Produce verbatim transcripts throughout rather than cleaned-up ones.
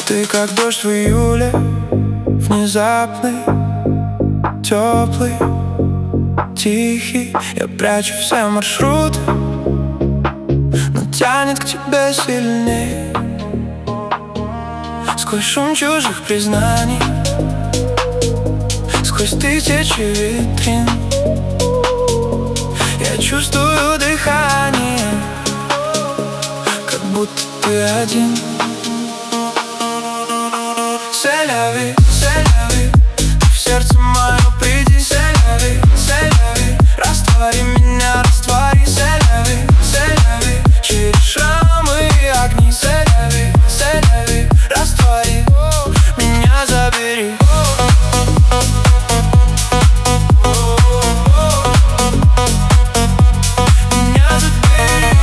Ты как дождь в июле, внезапный, теплый, тихий. Я прячу все маршруты, но тянет к тебе сильней. Сквозь шум чужих признаний, сквозь тысячи витрин, я чувствую дыхание, как будто ты один. C'est la vie, c'est la vie. Ты в сердце мое приди, c'est la vie, c'est la vie. Раствори меня, раствори, c'est la vie, c'est la vie. Через шрамы и огни, c'est la vie, c'est la vie. Раствори, меня забери. Меня забери.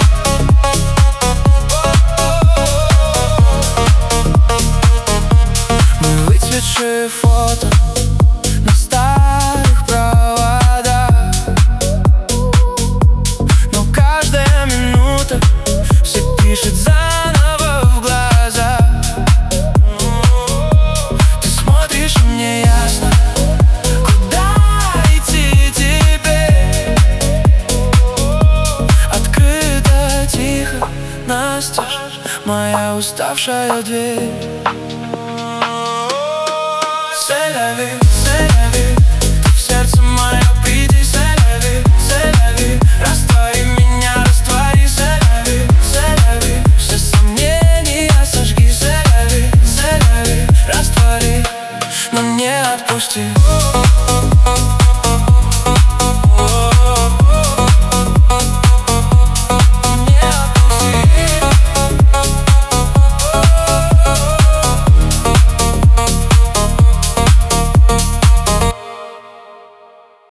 Выцветшие фото на старых проводах, но каждая минута все пишет заново в глаза. Ты смотришь, и мне ясно, куда идти теперь. Открыта тихо настежь моя уставшая дверь. C'est la vie, c'est la vie. Ты в сердце мое приди, c'est la vie, c'est la vie. Раствори меня, раствори, c'est la vie, c'est la vie. Все сомнения сожги, c'est la vie, c'est la vie. Раствори, но не отпусти.